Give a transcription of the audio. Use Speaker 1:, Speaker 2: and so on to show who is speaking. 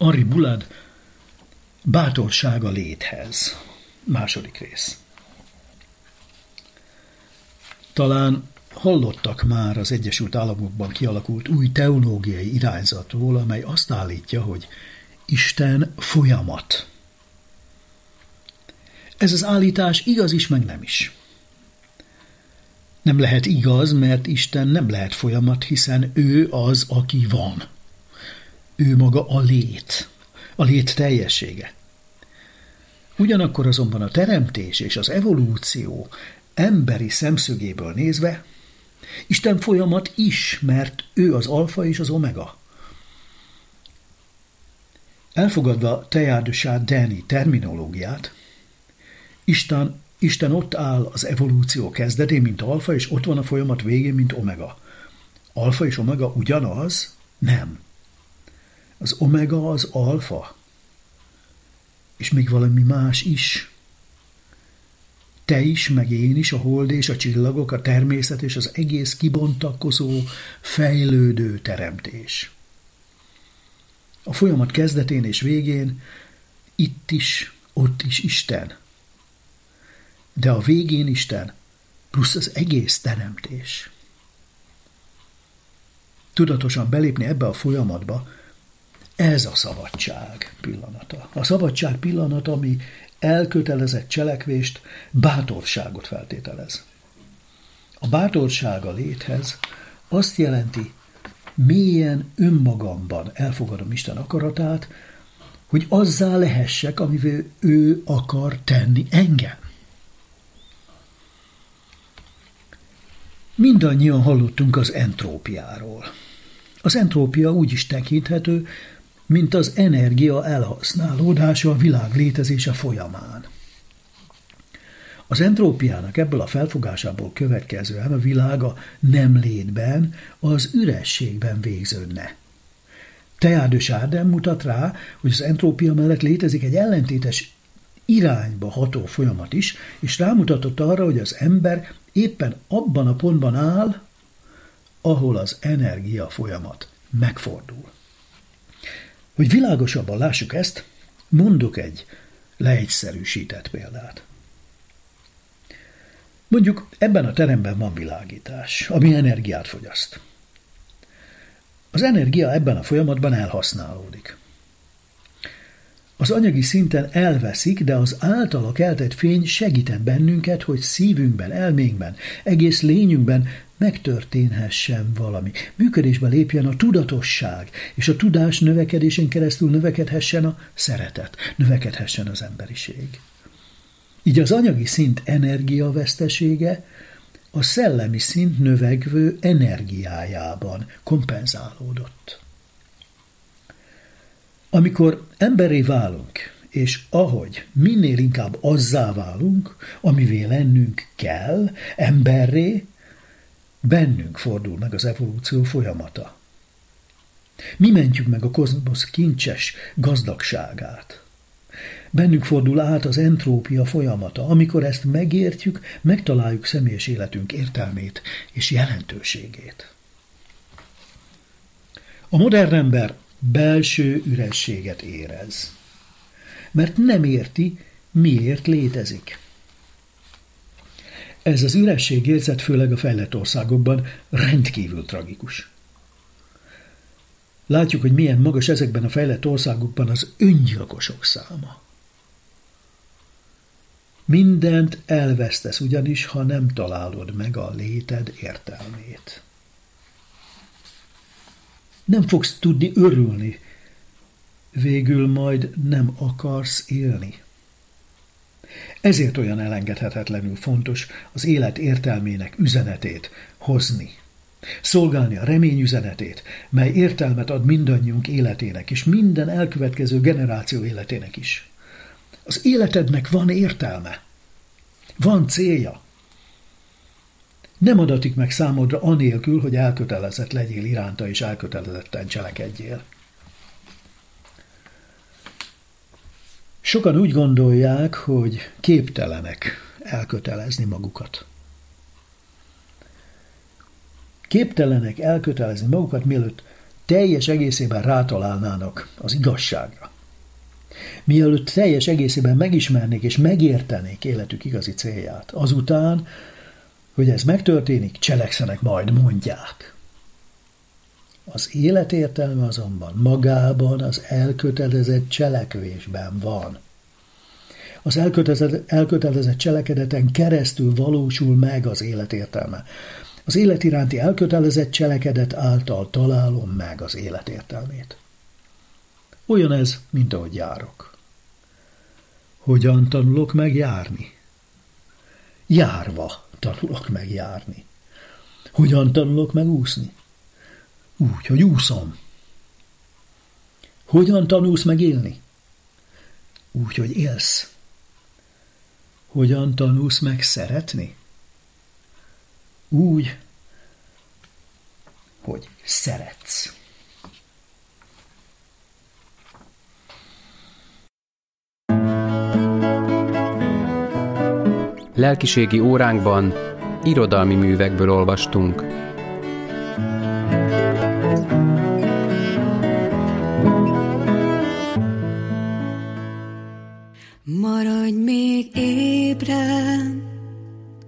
Speaker 1: Henri Boulad, Bátorság a léthez. Második rész. Talán hallottak már az Egyesült Államokban kialakult új teológiai irányzatról, amely azt állítja, hogy Isten folyamat. Ez az állítás igaz is, meg nem is. Nem lehet igaz, mert Isten nem lehet folyamat, hiszen ő az, aki van. Ő maga a lét teljessége. Ugyanakkor azonban a teremtés és az evolúció emberi szemszögéből nézve Isten folyamat is, mert ő az alfa és az omega. Elfogadva Teilhard de Chardin terminológiát, Isten ott áll az evolúció kezdetén, mint alfa, és ott van a folyamat végén, mint omega. Alfa és omega ugyanaz? Nem. Az omega az alfa. És még valami más is. Te is, meg én is, a hold és a csillagok, a természet és az egész kibontakozó, fejlődő teremtés. A folyamat kezdetén és végén itt is, ott is Isten. De a végén Isten, plusz az egész teremtés. Tudatosan belépni ebbe a folyamatba, ez a szabadság pillanata. A szabadság pillanata, ami elkötelezett cselekvést, bátorságot feltételez. A bátorság a léthez azt jelenti, mélyen önmagamban elfogadom Isten akaratát, hogy azzá lehessek, amivel ő akar tenni engem. Mindannyian hallottunk az entrópiáról. Az entrópia úgy is tekinthető, mint az energia elhasználódása a világ létezése folyamán. Az entrópiának ebből a felfogásából következően a világ a nem létben, az ürességben végződne. Teilhard de Chardin mutat rá, hogy az entrópia mellett létezik egy ellentétes irányba ható folyamat is, és rámutatott arra, hogy az ember éppen abban a pontban áll, ahol az energia folyamat megfordul. Hogy világosabban lássuk ezt, mondok egy leegyszerűsített példát. Mondjuk ebben a teremben van világítás, ami energiát fogyaszt. Az energia ebben a folyamatban elhasználódik. Az anyagi szinten elveszik, de az általa keltett fény segített bennünket, hogy szívünkben, elménkben, egész lényünkben megtörténhessen valami. Működésbe lépjen a tudatosság, és a tudás növekedésén keresztül növekedhessen a szeretet, növekedhessen az emberiség. Így az anyagi szint energiavesztesége a szellemi szint növekvő energiájában kompenzálódott. Amikor emberré válunk, és ahogy minél inkább azzá válunk, amivé lennünk kell, emberré, bennünk fordul meg az evolúció folyamata. Mi mentjük meg a kozmosz kincses gazdagságát. Bennünk fordul át az entrópia folyamata. Amikor ezt megértjük, megtaláljuk személyes életünk értelmét és jelentőségét. A modern ember belső ürességet érez, mert nem érti, miért létezik. Ez az ürességérzet főleg a fejlett országokban rendkívül tragikus. Látjuk, hogy milyen magas ezekben a fejlett országokban az öngyilkosok száma. Mindent elvesztesz ugyanis, ha nem találod meg a léted értelmét. Nem fogsz tudni örülni, végül majd nem akarsz élni. Ezért olyan elengedhetetlenül fontos az élet értelmének üzenetét hozni. Szolgálni a remény üzenetét, mely értelmet ad mindannyiunk életének, és minden elkövetkező generáció életének is. Az életednek van értelme, van célja. Nem adatik meg számodra anélkül, hogy elkötelezett legyél iránta, és elkötelezetten cselekedjél. Sokan úgy gondolják, hogy képtelenek elkötelezni magukat. Képtelenek elkötelezni magukat, mielőtt teljes egészében rátalálnának az igazságra. Mielőtt teljes egészében megismernék és megértenék életük igazi célját. Azután, hogy ez megtörténik, cselekszenek, majd mondják. Az élet értelme azonban magában, az elkötelezett cselekvésben van. Az elkötelezett cselekedeten keresztül valósul meg az élet értelme. Az élet iránti elkötelezett cselekedet által találom meg az élet értelmét. Olyan ez, mint ahogy járok. Hogyan tanulok meg járni? Járva tanulok meg járni. Hogyan tanulok meg úszni? Úgy, hogy úszom. Hogyan tanulsz meg élni? Úgy, hogy élsz. Hogyan tanulsz meg szeretni? Úgy, hogy szeretsz.
Speaker 2: Lelkiségi óránkban irodalmi művekből olvastunk.
Speaker 3: Maradj még ébren,